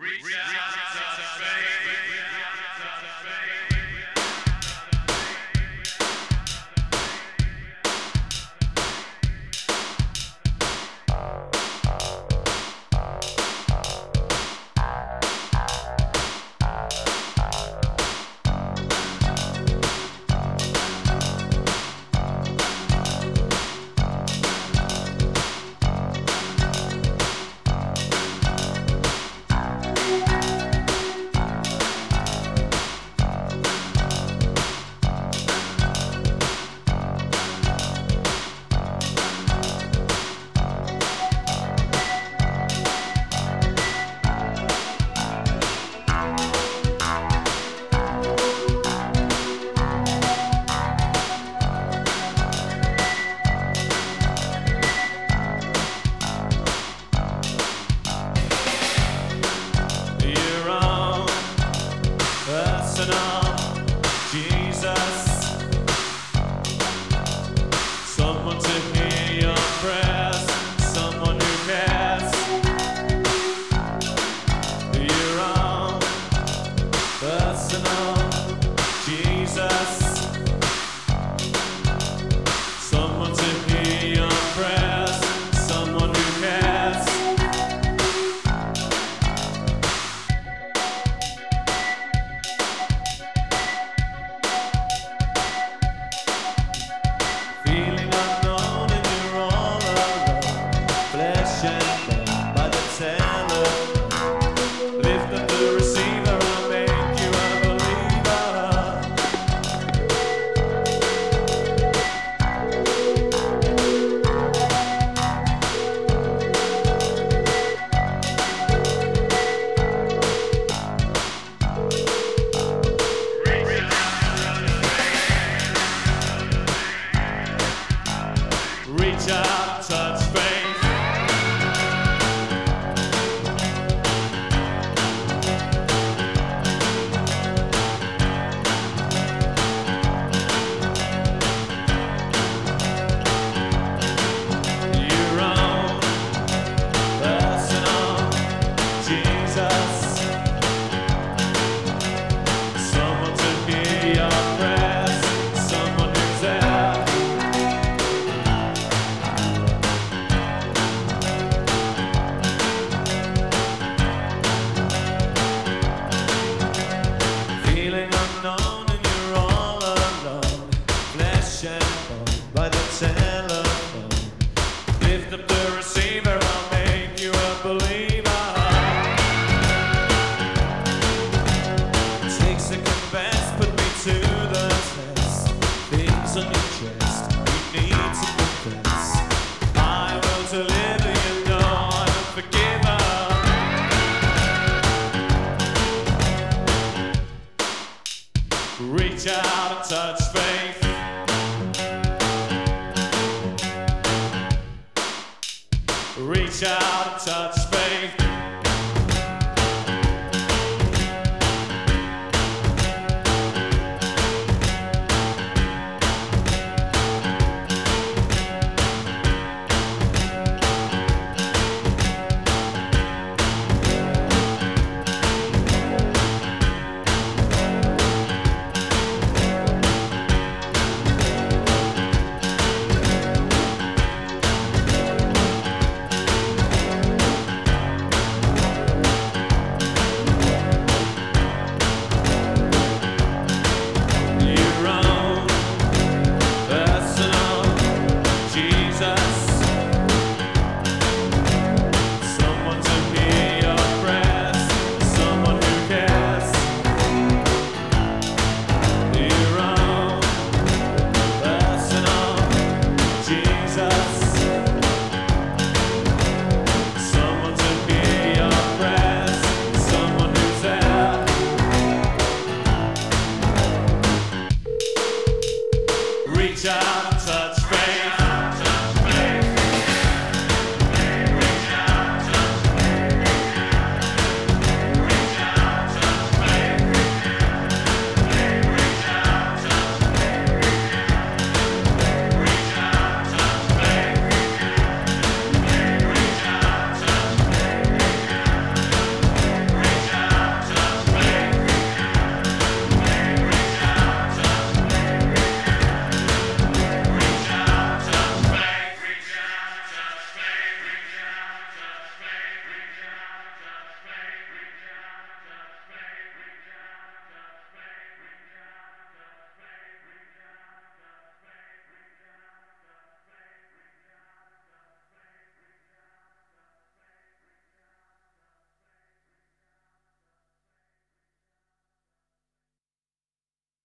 Jesus, someone to hear your prayers, someone who cares. Your own personal Jesus, someone to hear your prayers, someone who cares. Feeling unknown and you're all alone, flesh and bone by the telephone. Lift up the receiver, I'll make you a believer. Reach out, touch faith. Your own personal Jesus, someone to hear your prayers, someone who's there. Feeling unknown and you're all alone, flesh and bone by the telephone. Lift up the receiver, I'll make you a believer. Take second best, put me to the test. Things on your chest, you need to confess. I will deliver, you know I'm a forgiver. Reach out and touch